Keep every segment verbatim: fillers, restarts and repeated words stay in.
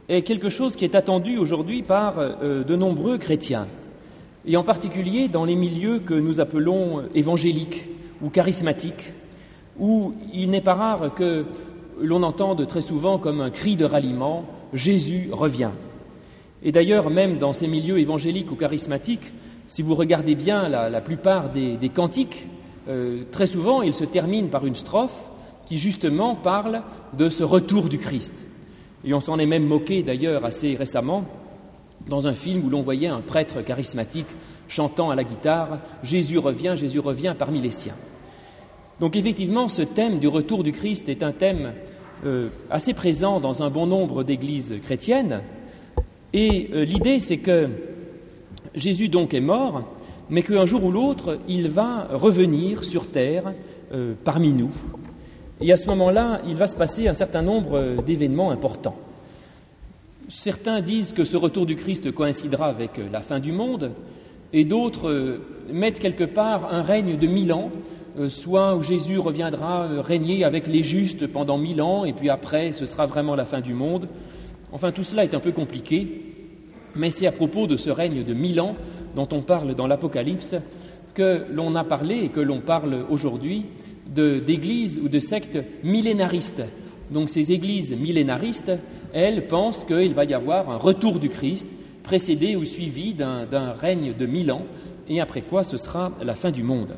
est quelque chose qui est attendu aujourd'hui par euh, de nombreux chrétiens, et en particulier dans les milieux que nous appelons évangéliques ou charismatiques, où il n'est pas rare que l'on entende très souvent comme un cri de ralliement « Jésus revient ». Et d'ailleurs, même dans ces milieux évangéliques ou charismatiques, si vous regardez bien la, la plupart des, des cantiques, euh, très souvent ils se terminent par une strophe qui justement parle de ce retour du Christ. Et on s'en est même moqué d'ailleurs assez récemment dans un film où l'on voyait un prêtre charismatique chantant à la guitare « Jésus revient, Jésus revient parmi les siens ». Donc effectivement, ce thème du retour du Christ est un thème euh, assez présent dans un bon nombre d'églises chrétiennes. Et euh, l'idée, c'est que Jésus donc est mort, mais qu'un jour ou l'autre, il va revenir sur terre euh, parmi nous. Et à ce moment-là, il va se passer un certain nombre d'événements importants. Certains disent que ce retour du Christ coïncidera avec la fin du monde, et d'autres mettent quelque part un règne de mille ans, soit où Jésus reviendra régner avec les justes pendant mille ans, et puis après, ce sera vraiment la fin du monde. Enfin, tout cela est un peu compliqué, mais c'est à propos de ce règne de mille ans dont on parle dans l'Apocalypse que l'on a parlé et que l'on parle aujourd'hui de, d'églises ou de sectes millénaristes. Donc ces églises millénaristes, elles pensent qu'il va y avoir un retour du Christ, précédé ou suivi d'un, d'un règne de mille ans, et après quoi ce sera la fin du monde.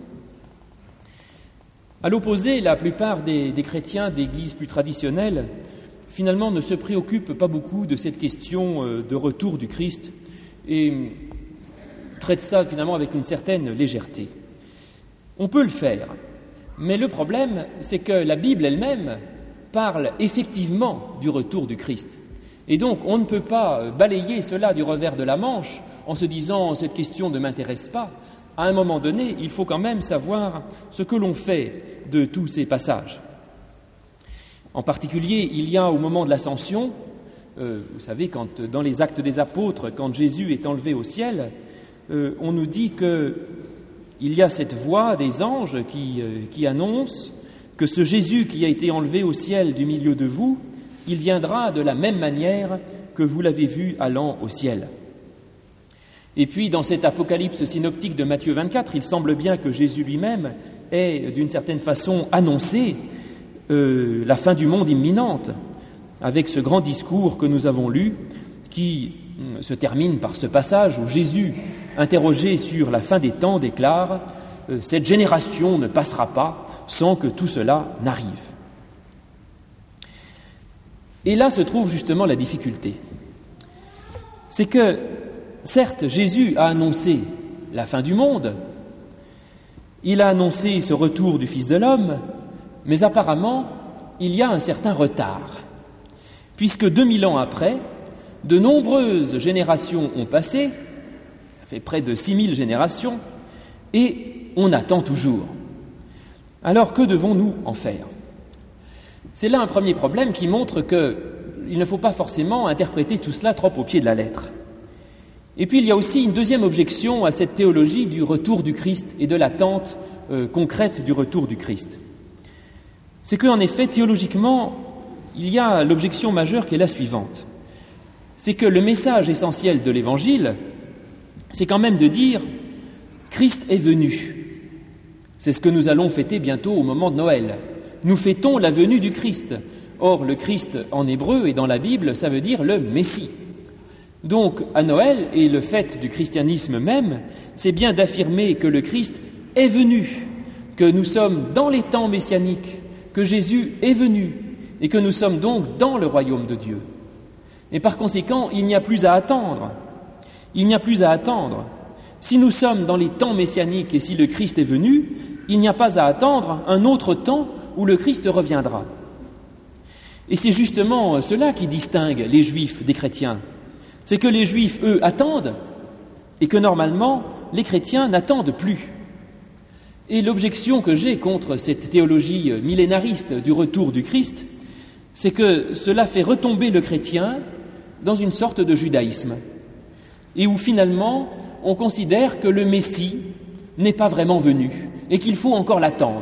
À l'opposé, la plupart des, des chrétiens d'églises plus traditionnelles, finalement, ne se préoccupent pas beaucoup de cette question de retour du Christ et traitent ça finalement avec une certaine légèreté. On peut le faire, mais le problème, c'est que la Bible elle-même parle effectivement du retour du Christ. Et donc, on ne peut pas balayer cela du revers de la manche en se disant « cette question ne m'intéresse pas ». À un moment donné, il faut quand même savoir ce que l'on fait de tous ces passages. En particulier, il y a au moment de l'ascension, euh, vous savez, quand, dans les Actes des Apôtres, quand Jésus est enlevé au ciel, euh, on nous dit qu'il y a cette voix des anges qui, euh, qui annonce que ce Jésus qui a été enlevé au ciel du milieu de vous, il viendra de la même manière que vous l'avez vu allant au ciel. Et puis, dans cet apocalypse synoptique de Matthieu vingt-quatre, il semble bien que Jésus lui-même ait, d'une certaine façon, annoncé euh, la fin du monde imminente, avec ce grand discours que nous avons lu, qui euh, se termine par ce passage où Jésus, interrogé sur la fin des temps, déclare euh, « Cette génération ne passera pas sans que tout cela n'arrive ». Et là se trouve justement la difficulté. C'est que, certes, Jésus a annoncé la fin du monde, il a annoncé ce retour du Fils de l'homme, mais apparemment, il y a un certain retard, puisque deux mille ans après, de nombreuses générations ont passé, ça fait près de six mille générations, et on attend toujours. Alors, que devons-nous en faire ? C'est là un premier problème qui montre qu'il ne faut pas forcément interpréter tout cela trop au pied de la lettre. Et puis il y a aussi une deuxième objection à cette théologie du retour du Christ et de l'attente euh, concrète du retour du Christ. C'est qu'en effet, théologiquement, il y a l'objection majeure qui est la suivante. C'est que le message essentiel de l'Évangile, c'est quand même de dire « Christ est venu ». C'est ce que nous allons fêter bientôt au moment de Noël. Nous fêtons la venue du Christ. Or, le Christ en hébreu et dans la Bible, ça veut dire le Messie. Donc, à Noël, et le fait du christianisme même, c'est bien d'affirmer que le Christ est venu, que nous sommes dans les temps messianiques, que Jésus est venu, et que nous sommes donc dans le royaume de Dieu. Et par conséquent, il n'y a plus à attendre. Il n'y a plus à attendre. Si nous sommes dans les temps messianiques et si le Christ est venu, il n'y a pas à attendre un autre temps où le Christ reviendra. Et c'est justement cela qui distingue les Juifs des chrétiens. C'est que les Juifs, eux, attendent et que normalement, les chrétiens n'attendent plus. Et l'objection que j'ai contre cette théologie millénariste du retour du Christ, c'est que cela fait retomber le chrétien dans une sorte de judaïsme, et où finalement, on considère que le Messie n'est pas vraiment venu et qu'il faut encore l'attendre,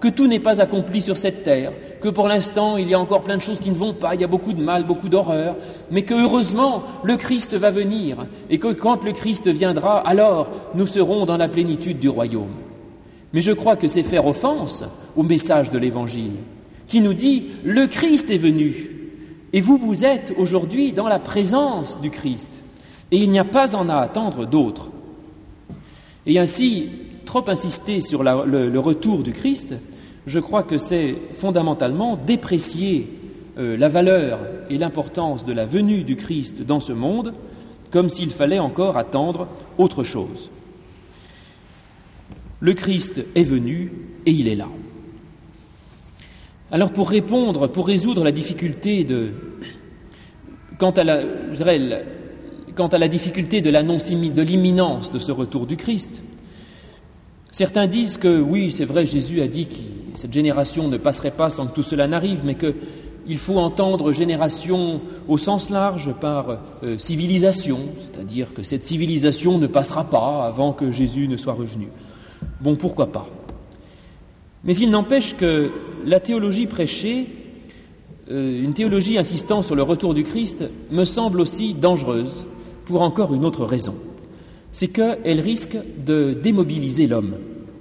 que tout n'est pas accompli sur cette terre, que pour l'instant il y a encore plein de choses qui ne vont pas, il y a beaucoup de mal, beaucoup d'horreur, mais que heureusement le Christ va venir et que quand le Christ viendra, alors nous serons dans la plénitude du royaume. Mais je crois que c'est faire offense au message de l'Évangile qui nous dit « Le Christ est venu et vous, vous êtes aujourd'hui dans la présence du Christ et il n'y a pas en à attendre d'autre. » Et ainsi, trop insister sur la, le, le retour du Christ, je crois que c'est fondamentalement déprécier euh, la valeur et l'importance de la venue du Christ dans ce monde, comme s'il fallait encore attendre autre chose. Le Christ est venu et il est là. Alors pour répondre, pour résoudre la difficulté de, quant à la, je dirais, la, quant à la difficulté de l'annonce, de l'imminence de ce retour du Christ, certains disent que oui, c'est vrai, Jésus a dit que cette génération ne passerait pas sans que tout cela n'arrive, mais qu'il faut entendre génération au sens large par euh, civilisation, c'est-à-dire que cette civilisation ne passera pas avant que Jésus ne soit revenu. Bon, pourquoi pas ? Mais il n'empêche que la théologie prêchée, euh, une théologie insistant sur le retour du Christ, me semble aussi dangereuse pour encore une autre raison. C'est qu'elle risque de démobiliser l'homme.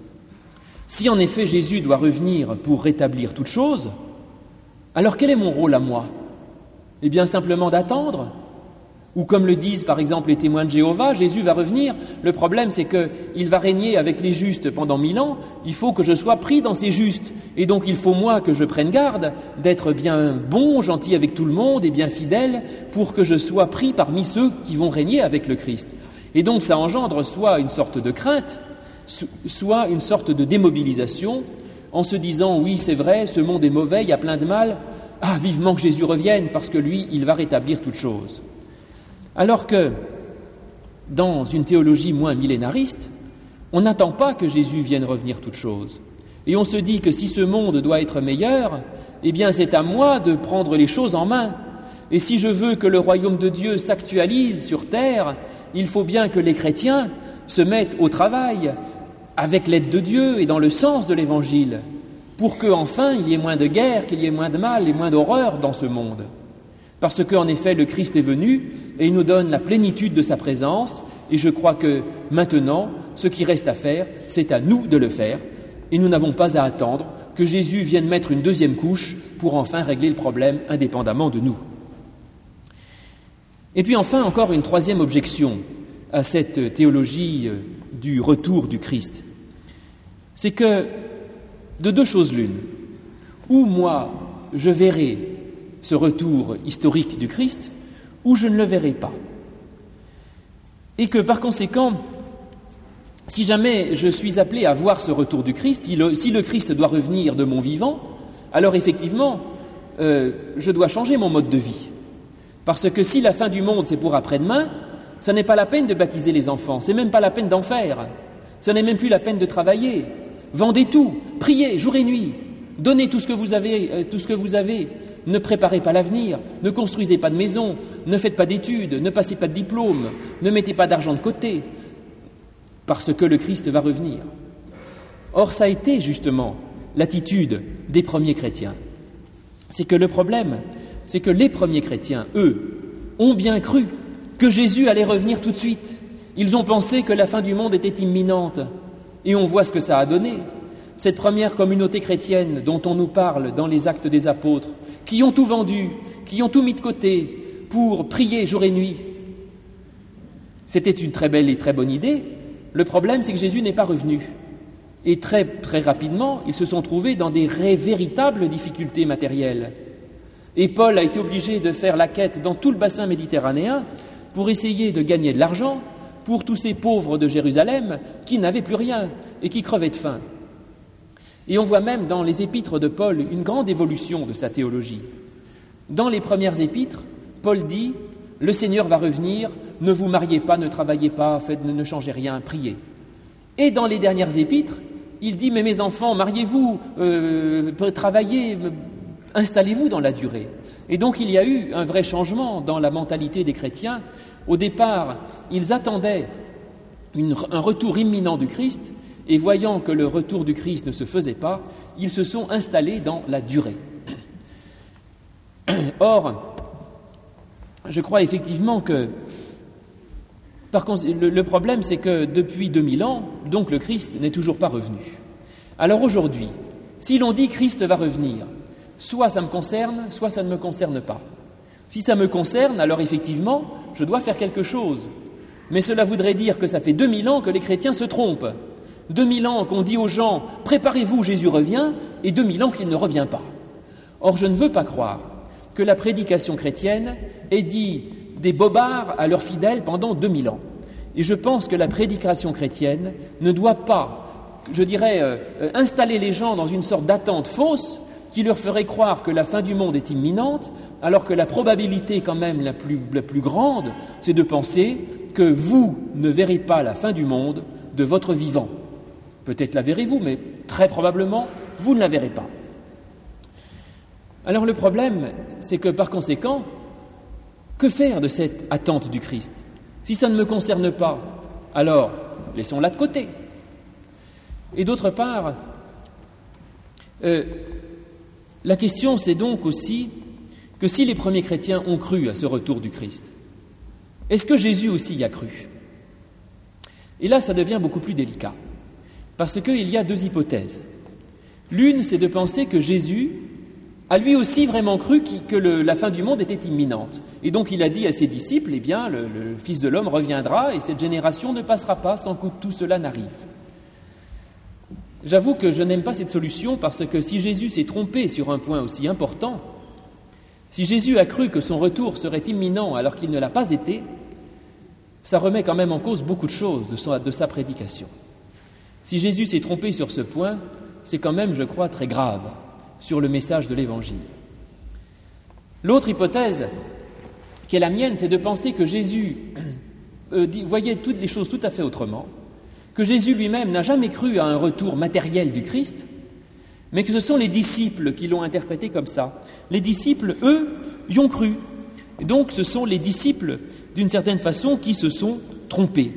Si en effet Jésus doit revenir pour rétablir toute chose, alors quel est mon rôle à moi ? Eh bien simplement d'attendre. Ou comme le disent par exemple les témoins de Jéhovah, Jésus va revenir. Le problème c'est qu'il va régner avec les justes pendant mille ans. Il faut que je sois pris dans ces justes. Et donc il faut moi que je prenne garde d'être bien bon, gentil avec tout le monde et bien fidèle pour que je sois pris parmi ceux qui vont régner avec le Christ. Et donc ça engendre soit une sorte de crainte, soit une sorte de démobilisation, en se disant « oui, c'est vrai, ce monde est mauvais, il y a plein de mal, ah, vivement que Jésus revienne, parce que lui, il va rétablir toute chose. » Alors que, dans une théologie moins millénariste, on n'attend pas que Jésus vienne revenir toute chose. Et on se dit que si ce monde doit être meilleur, eh bien c'est à moi de prendre les choses en main. Et si je veux que le royaume de Dieu s'actualise sur terre, il faut bien que les chrétiens se mettent au travail avec l'aide de Dieu et dans le sens de l'Évangile pour qu'enfin il y ait moins de guerre, qu'il y ait moins de mal et moins d'horreur dans ce monde. Parce qu'en effet, le Christ est venu et il nous donne la plénitude de sa présence et je crois que maintenant, ce qui reste à faire, c'est à nous de le faire et nous n'avons pas à attendre que Jésus vienne mettre une deuxième couche pour enfin régler le problème indépendamment de nous. Et puis enfin, encore une troisième objection à cette théologie du retour du Christ. C'est que, de deux choses l'une, ou moi, je verrai ce retour historique du Christ, ou je ne le verrai pas. Et que, par conséquent, si jamais je suis appelé à voir ce retour du Christ, si le Christ doit revenir de mon vivant, alors effectivement, euh, je dois changer mon mode de vie. Parce que si la fin du monde, c'est pour après-demain, ça n'est pas la peine de baptiser les enfants, c'est même pas la peine d'en faire, ça n'est même plus la peine de travailler. Vendez tout, priez jour et nuit, donnez tout ce que vous avez, euh, tout ce que vous avez. Ne préparez pas l'avenir, ne construisez pas de maison, ne faites pas d'études, ne passez pas de diplôme, ne mettez pas d'argent de côté, parce que le Christ va revenir. Or, ça a été justement l'attitude des premiers chrétiens. C'est que le problème, c'est que les premiers chrétiens, eux, ont bien cru que Jésus allait revenir tout de suite. Ils ont pensé que la fin du monde était imminente. Et on voit ce que ça a donné. Cette première communauté chrétienne dont on nous parle dans les Actes des Apôtres, qui ont tout vendu, qui ont tout mis de côté pour prier jour et nuit, c'était une très belle et très bonne idée. Le problème, c'est que Jésus n'est pas revenu. Et très, très rapidement, ils se sont trouvés dans des véritables difficultés matérielles. Et Paul a été obligé de faire la quête dans tout le bassin méditerranéen pour essayer de gagner de l'argent pour tous ces pauvres de Jérusalem qui n'avaient plus rien et qui crevaient de faim. Et on voit même dans les épîtres de Paul une grande évolution de sa théologie. Dans les premières épîtres, Paul dit « Le Seigneur va revenir, ne vous mariez pas, ne travaillez pas, faites, ne changez rien, priez. » Et dans les dernières épîtres, il dit « Mais mes enfants, mariez-vous, euh, travaillez, installez-vous dans la durée. » Et donc il y a eu un vrai changement dans la mentalité des chrétiens. Au départ, ils attendaient une, un retour imminent du Christ, et voyant que le retour du Christ ne se faisait pas, ils se sont installés dans la durée. Or, je crois effectivement que par contre, le, le problème, c'est que depuis deux mille ans, donc le Christ n'est toujours pas revenu. Alors aujourd'hui, si l'on dit Christ va revenir, soit ça me concerne, soit ça ne me concerne pas. Si ça me concerne, alors effectivement, je dois faire quelque chose. Mais cela voudrait dire que ça fait deux mille ans que les chrétiens se trompent. deux mille ans qu'on dit aux gens « Préparez-vous, Jésus revient » et deux mille ans qu'il ne revient pas. Or, je ne veux pas croire que la prédication chrétienne ait dit des bobards à leurs fidèles pendant deux mille ans. Et je pense que la prédication chrétienne ne doit pas, je dirais, euh, installer les gens dans une sorte d'attente fausse qui leur ferait croire que la fin du monde est imminente, alors que la probabilité quand même la plus, la plus grande, c'est de penser que vous ne verrez pas la fin du monde de votre vivant. Peut-être la verrez-vous, mais très probablement, vous ne la verrez pas. Alors le problème, c'est que par conséquent, que faire de cette attente du Christ ? Si ça ne me concerne pas, alors laissons-la de côté. Et d'autre part, euh, la question c'est donc aussi que si les premiers chrétiens ont cru à ce retour du Christ, est-ce que Jésus aussi y a cru ? Et là, ça devient beaucoup plus délicat, parce qu'il y a deux hypothèses. L'une, c'est de penser que Jésus a lui aussi vraiment cru que le, la fin du monde était imminente. Et donc il a dit à ses disciples, eh bien, le, le Fils de l'homme reviendra et cette génération ne passera pas sans que tout cela n'arrive. J'avoue que je n'aime pas cette solution parce que si Jésus s'est trompé sur un point aussi important, si Jésus a cru que son retour serait imminent alors qu'il ne l'a pas été, ça remet quand même en cause beaucoup de choses de, son, de sa prédication. Si Jésus s'est trompé sur ce point, c'est quand même, je crois, très grave sur le message de l'Évangile. L'autre hypothèse, qui est la mienne, c'est de penser que Jésus euh, dit, voyait toutes les choses tout à fait autrement, que Jésus lui-même n'a jamais cru à un retour matériel du Christ, mais que ce sont les disciples qui l'ont interprété comme ça. Les disciples, eux, y ont cru. Et donc, ce sont les disciples, d'une certaine façon, qui se sont trompés.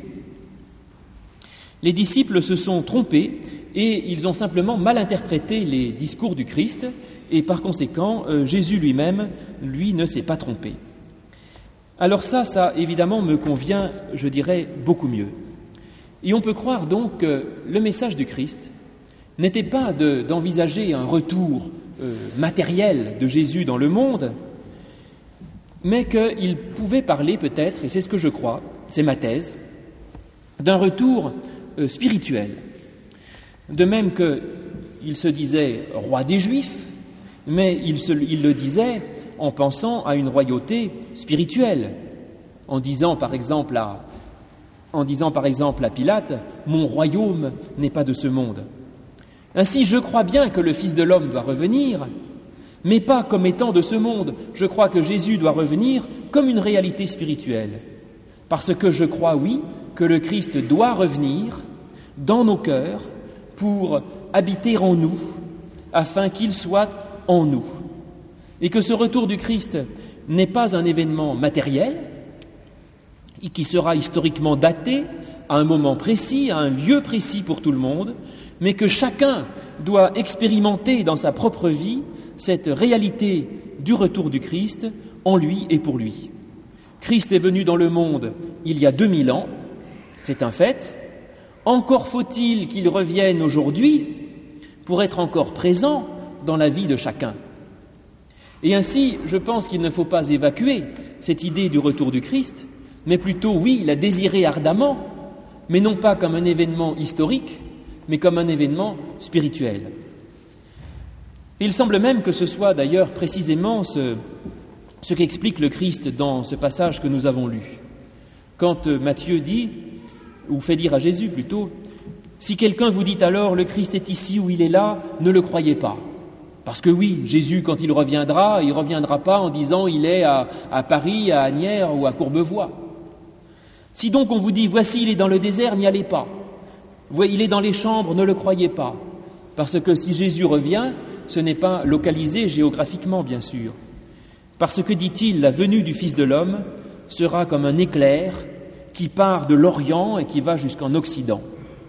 Les disciples se sont trompés et ils ont simplement mal interprété les discours du Christ et par conséquent, euh, Jésus lui-même, lui, ne s'est pas trompé. Alors ça, ça évidemment me convient, je dirais, beaucoup mieux. Et on peut croire donc que le message du Christ n'était pas de, d'envisager un retour euh, matériel de Jésus dans le monde, mais qu'il pouvait parler peut-être, et c'est ce que je crois, c'est ma thèse, d'un retour euh, spirituel. De même qu'il se disait roi des Juifs, mais il, se, il le disait en pensant à une royauté spirituelle, en disant par exemple à, en disant par exemple à Pilate « Mon royaume n'est pas de ce monde ». Ainsi, je crois bien que le Fils de l'homme doit revenir, mais pas comme étant de ce monde. Je crois que Jésus doit revenir comme une réalité spirituelle, parce que je crois, oui, que le Christ doit revenir dans nos cœurs pour habiter en nous, afin qu'il soit en nous. Et que ce retour du Christ n'est pas un événement matériel, et qui sera historiquement daté à un moment précis, à un lieu précis pour tout le monde, mais que chacun doit expérimenter dans sa propre vie cette réalité du retour du Christ en lui et pour lui. Christ est venu dans le monde il y a deux mille ans, c'est un fait. Encore faut-il qu'il revienne aujourd'hui pour être encore présent dans la vie de chacun. Et ainsi, je pense qu'il ne faut pas évacuer cette idée du retour du Christ, mais plutôt, oui, la désirer ardemment, mais non pas comme un événement historique, mais comme un événement spirituel. Et il semble même que ce soit d'ailleurs précisément ce, ce qu'explique le Christ dans ce passage que nous avons lu. Quand Matthieu dit, ou fait dire à Jésus plutôt, « Si quelqu'un vous dit alors, le Christ est ici ou il est là, ne le croyez pas. » Parce que oui, Jésus, quand il reviendra, il ne reviendra pas en disant « il est à, à Paris, à Asnières ou à Courbevoie ». Si donc on vous dit « voici, il est dans le désert, n'y allez pas. Il est dans les chambres, ne le croyez pas. » Parce que si Jésus revient, ce n'est pas localisé géographiquement, bien sûr. Parce que, dit-il, la venue du Fils de l'homme sera comme un éclair qui part de l'Orient et qui va jusqu'en Occident.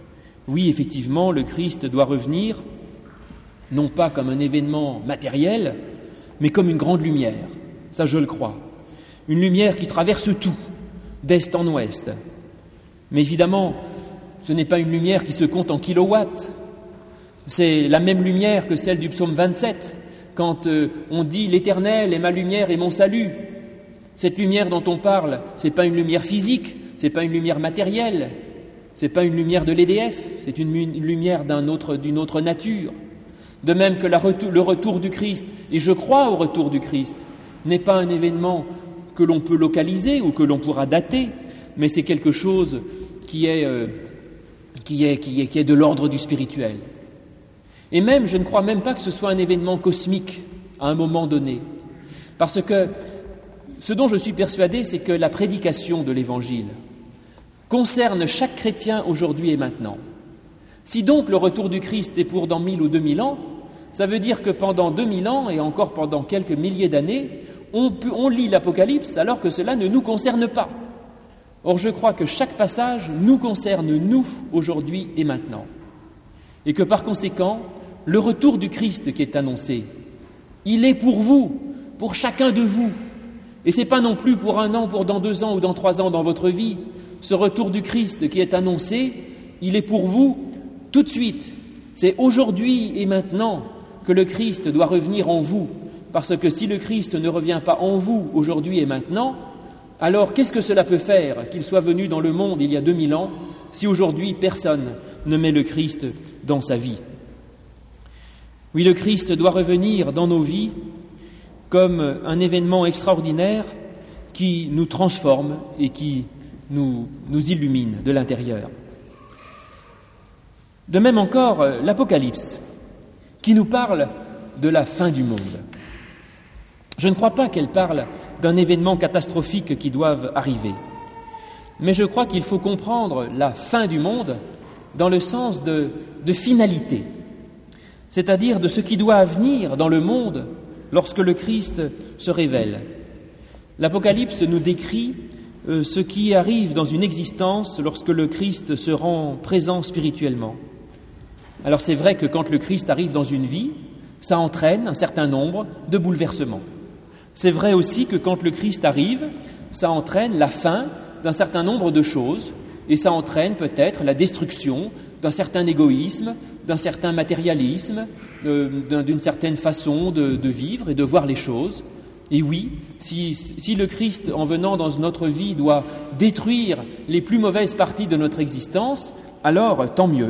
Oui, effectivement, le Christ doit revenir, non pas comme un événement matériel, mais comme une grande lumière. Ça, je le crois. Une lumière qui traverse tout, d'est en ouest. Mais évidemment, ce n'est pas une lumière qui se compte en kilowatts. C'est la même lumière que celle du psaume vingt-sept, quand euh, on dit « L'Éternel est ma lumière et mon salut ». Cette lumière dont on parle, ce n'est pas une lumière physique, ce n'est pas une lumière matérielle, ce n'est pas une lumière de l'E D F, c'est une, une lumière d'un autre, d'une autre nature. De même que la retour, le retour du Christ, et je crois au retour du Christ, n'est pas un événement que l'on peut localiser ou que l'on pourra dater, mais c'est quelque chose qui est, euh, qui est, qui est, qui est de l'ordre du spirituel. Et même, je ne crois même pas que ce soit un événement cosmique à un moment donné, parce que ce dont je suis persuadé, c'est que la prédication de l'Évangile concerne chaque chrétien aujourd'hui et maintenant. Si donc le retour du Christ est pour dans mille ou deux mille ans, ça veut dire que pendant deux mille ans et encore pendant quelques milliers d'années, on, peut, on lit l'Apocalypse alors que cela ne nous concerne pas. Or, je crois que chaque passage nous concerne, nous, aujourd'hui et maintenant. Et que par conséquent, le retour du Christ qui est annoncé, il est pour vous, pour chacun de vous. Et ce n'est pas non plus pour un an, pour dans deux ans ou dans trois ans dans votre vie. Ce retour du Christ qui est annoncé, il est pour vous tout de suite. C'est aujourd'hui et maintenant que le Christ doit revenir en vous. Parce que si le Christ ne revient pas en vous aujourd'hui et maintenant, alors qu'est-ce que cela peut faire qu'il soit venu dans le monde il y a deux mille ans, si aujourd'hui personne ne met le Christ dans sa vie? Oui, le Christ doit revenir dans nos vies comme un événement extraordinaire qui nous transforme et qui nous, nous illumine de l'intérieur. De même encore, l'Apocalypse, qui nous parle de la fin du monde. Je ne crois pas qu'elle parle d'un événement catastrophique qui doive arriver, mais je crois qu'il faut comprendre la fin du monde dans le sens de, de finalité, c'est-à-dire de ce qui doit venir dans le monde lorsque le Christ se révèle. L'Apocalypse nous décrit euh, ce qui arrive dans une existence lorsque le Christ se rend présent spirituellement. Alors c'est vrai que quand le Christ arrive dans une vie, ça entraîne un certain nombre de bouleversements. C'est vrai aussi que quand le Christ arrive, ça entraîne la fin d'un certain nombre de choses et ça entraîne peut-être la destruction d'un certain égoïsme, d'un certain matérialisme, euh, d'une certaine façon de, de vivre et de voir les choses. Et oui, si, si le Christ, en venant dans notre vie, doit détruire les plus mauvaises parties de notre existence, alors tant mieux.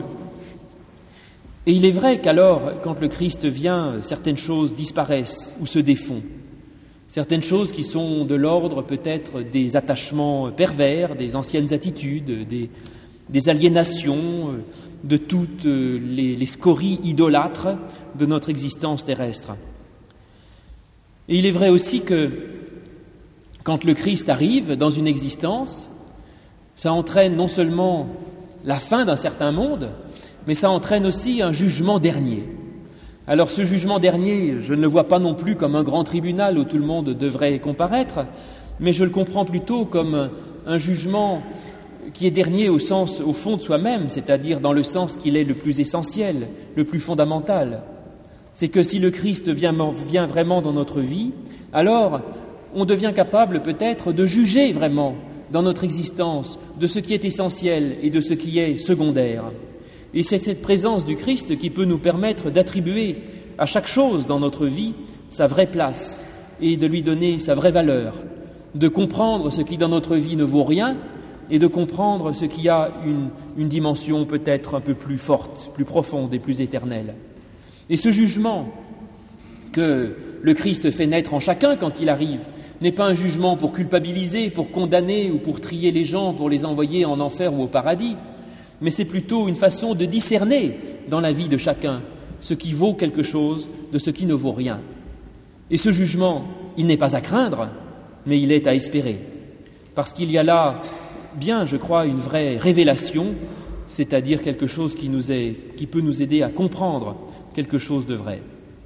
Et il est vrai qu'alors, quand le Christ vient, certaines choses disparaissent ou se défont. Certaines choses qui sont de l'ordre peut-être des attachements pervers, des anciennes attitudes, des, des aliénations, de toutes les, les scories idolâtres de notre existence terrestre. Et il est vrai aussi que quand le Christ arrive dans une existence, ça entraîne non seulement la fin d'un certain monde, mais ça entraîne aussi un jugement dernier. Alors ce jugement dernier, je ne le vois pas non plus comme un grand tribunal où tout le monde devrait comparaître, mais je le comprends plutôt comme un, un jugement qui est dernier au sens, au fond de soi-même, c'est-à-dire dans le sens qu'il est le plus essentiel, le plus fondamental. C'est que si le Christ vient, vient vraiment dans notre vie, alors on devient capable peut-être de juger vraiment dans notre existence de ce qui est essentiel et de ce qui est secondaire. Et c'est cette présence du Christ qui peut nous permettre d'attribuer à chaque chose dans notre vie sa vraie place et de lui donner sa vraie valeur, de comprendre ce qui dans notre vie ne vaut rien et de comprendre ce qui a une, une dimension peut-être un peu plus forte, plus profonde et plus éternelle. Et ce jugement que le Christ fait naître en chacun quand il arrive n'est pas un jugement pour culpabiliser, pour condamner ou pour trier les gens, pour les envoyer en enfer ou au paradis, mais c'est plutôt une façon de discerner dans la vie de chacun ce qui vaut quelque chose de ce qui ne vaut rien. Et ce jugement, il n'est pas à craindre, mais il est à espérer, parce qu'il y a là bien, je crois, une vraie révélation, c'est-à-dire quelque chose qui, nous est, qui peut nous aider à comprendre quelque chose de vrai.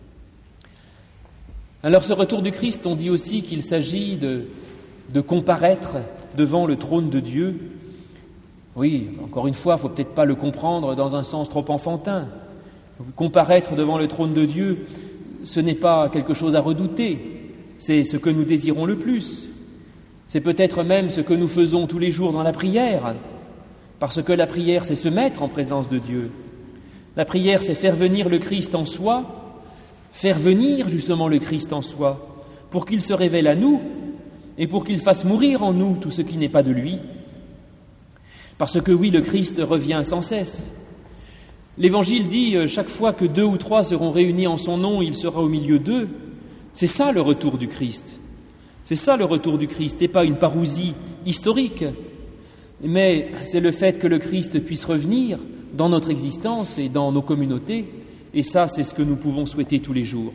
Alors ce retour du Christ, on dit aussi qu'il s'agit de, de comparaître devant le trône de Dieu. Oui, encore une fois, il ne faut peut-être pas le comprendre dans un sens trop enfantin. Comparaître devant le trône de Dieu, ce n'est pas quelque chose à redouter, c'est ce que nous désirons le plus. C'est peut-être même ce que nous faisons tous les jours dans la prière, parce que la prière, c'est se mettre en présence de Dieu. La prière, c'est faire venir le Christ en soi, faire venir justement le Christ en soi, pour qu'il se révèle à nous et pour qu'il fasse mourir en nous tout ce qui n'est pas de lui. Parce que oui, le Christ revient sans cesse. L'Évangile dit euh, chaque fois que deux ou trois seront réunis en son nom, il sera au milieu d'eux. C'est ça le retour du Christ. C'est ça le retour du Christ, et pas une parousie historique. Mais c'est le fait que le Christ puisse revenir dans notre existence et dans nos communautés. Et ça, c'est ce que nous pouvons souhaiter tous les jours.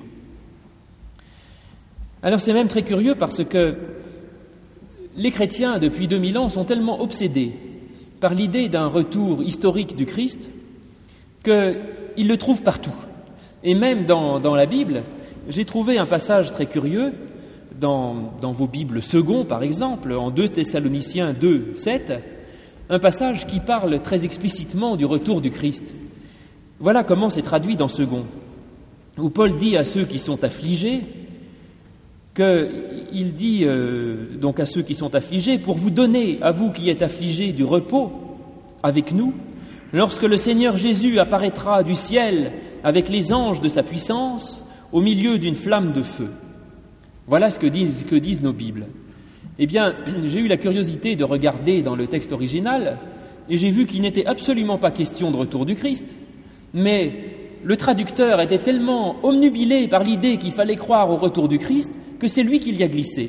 Alors c'est même très curieux parce que les chrétiens, depuis deux mille ans, sont tellement obsédés par l'idée d'un retour historique du Christ qu'ils le trouvent partout. Et même dans, dans la Bible, j'ai trouvé un passage très curieux, dans, dans vos Bibles second par exemple, en deux Thessaloniciens deux, sept, un passage qui parle très explicitement du retour du Christ. Voilà comment c'est traduit dans second, où Paul dit à ceux qui sont affligés, qu'il dit euh, donc à ceux qui sont affligés, pour vous donner, à vous qui êtes affligés, du repos avec nous, lorsque le Seigneur Jésus apparaîtra du ciel avec les anges de sa puissance au milieu d'une flamme de feu. Voilà ce que disent, que disent nos Bibles. Eh bien, j'ai eu la curiosité de regarder dans le texte original et j'ai vu qu'il n'était absolument pas question de retour du Christ, mais le traducteur était tellement omnubilé par l'idée qu'il fallait croire au retour du Christ que c'est lui qui l'y a glissé.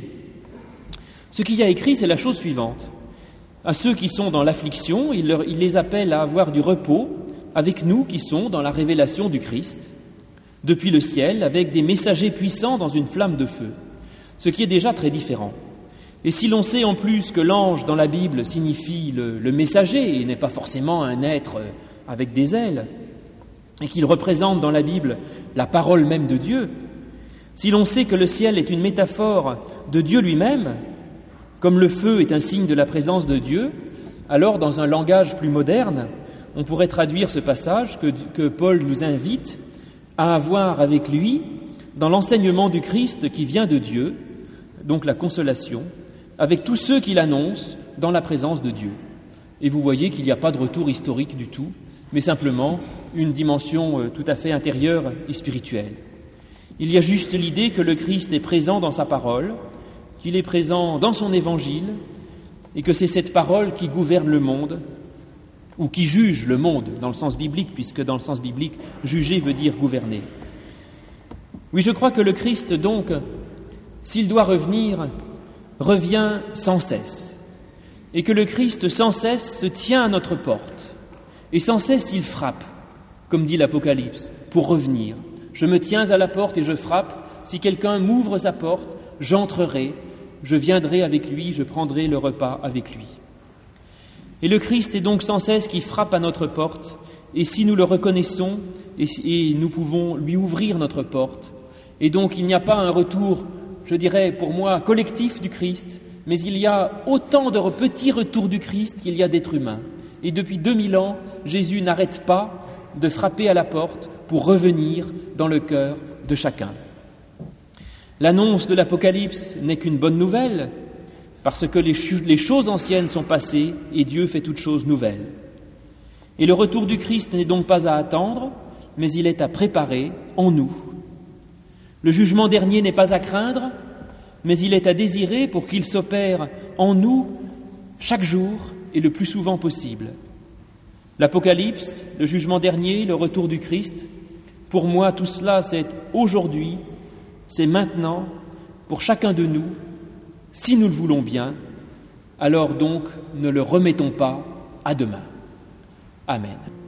Ce qu'il y a écrit, c'est la chose suivante. À ceux qui sont dans l'affliction, il, leur, il les appelle à avoir du repos avec nous qui sont dans la révélation du Christ, depuis le ciel, avec des messagers puissants dans une flamme de feu, ce qui est déjà très différent. Et si l'on sait en plus que l'ange dans la Bible signifie le, le messager et n'est pas forcément un être avec des ailes, et qu'il représente dans la Bible la parole même de Dieu, si l'on sait que le ciel est une métaphore de Dieu lui-même, comme le feu est un signe de la présence de Dieu, alors dans un langage plus moderne, on pourrait traduire ce passage que, que Paul nous invite à avoir avec lui dans l'enseignement du Christ qui vient de Dieu, donc la consolation, avec tous ceux qui l'annoncent dans la présence de Dieu. Et vous voyez qu'il n'y a pas de retour historique du tout, mais simplement une dimension tout à fait intérieure et spirituelle. Il y a juste l'idée que le Christ est présent dans sa parole, qu'il est présent dans son évangile, et que c'est cette parole qui gouverne le monde, ou qui juge le monde, dans le sens biblique, puisque dans le sens biblique, juger veut dire gouverner. Oui, je crois que le Christ, donc, s'il doit revenir, revient sans cesse, et que le Christ, sans cesse, se tient à notre porte, et sans cesse, il frappe, comme dit l'Apocalypse, pour revenir. Je me tiens à la porte et je frappe. Si quelqu'un m'ouvre sa porte, j'entrerai, je viendrai avec lui, je prendrai le repas avec lui. Et le Christ est donc sans cesse qui frappe à notre porte, et si nous le reconnaissons, et, et nous pouvons lui ouvrir notre porte, et donc il n'y a pas un retour, je dirais pour moi, collectif du Christ, mais il y a autant de petits retours du Christ qu'il y a d'êtres humains. Et depuis deux mille ans, Jésus n'arrête pas de frapper à la porte pour revenir dans le cœur de chacun. L'annonce de l'Apocalypse n'est qu'une bonne nouvelle, parce que les, ch- les choses anciennes sont passées et Dieu fait toutes choses nouvelles. Et le retour du Christ n'est donc pas à attendre, mais il est à préparer en nous. Le jugement dernier n'est pas à craindre, mais il est à désirer pour qu'il s'opère en nous chaque jour et le plus souvent possible. L'Apocalypse, le jugement dernier, le retour du Christ, pour moi, tout cela, c'est aujourd'hui, c'est maintenant, pour chacun de nous, si nous le voulons bien, alors donc ne le remettons pas à demain. Amen.